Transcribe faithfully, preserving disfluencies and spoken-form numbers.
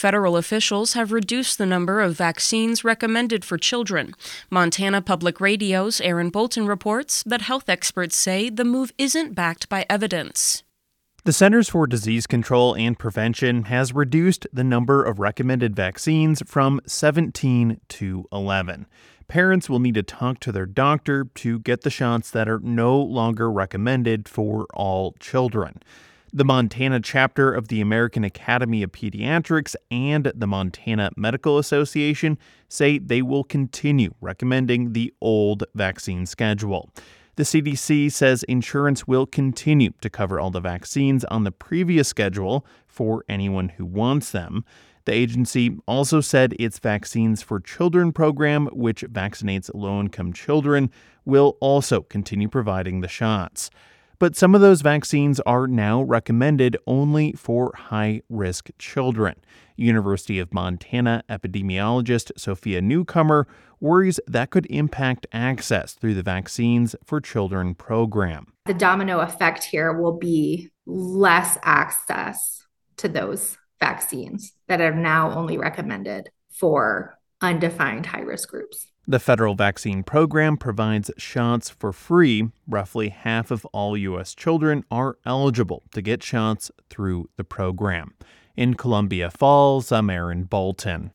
Federal officials have reduced the number of vaccines recommended for children. Montana Public Radio's Aaron Bolton reports that health experts say the move isn't backed by evidence. The Centers for Disease Control and Prevention has reduced the number of recommended vaccines from seventeen to eleven. Parents will need to talk to their doctor to get the shots that are no longer recommended for all children. The Montana chapter of the American Academy of Pediatrics and the Montana Medical Association say they will continue recommending the old vaccine schedule. The C D C says insurance will continue to cover all the vaccines on the previous schedule for anyone who wants them. The agency also said its Vaccines for Children program, which vaccinates low-income children, will also continue providing the shots. But some of those vaccines are now recommended only for high-risk children. University of Montana epidemiologist Sophia Newcomer worries that could impact access through the Vaccines for Children program. The domino effect here will be less access to those vaccines that are now only recommended for undefined high-risk groups. The federal vaccine program provides shots for free. Roughly half of all U S children are eligible to get shots through the program. In Columbia Falls, I'm Aaron Bolton.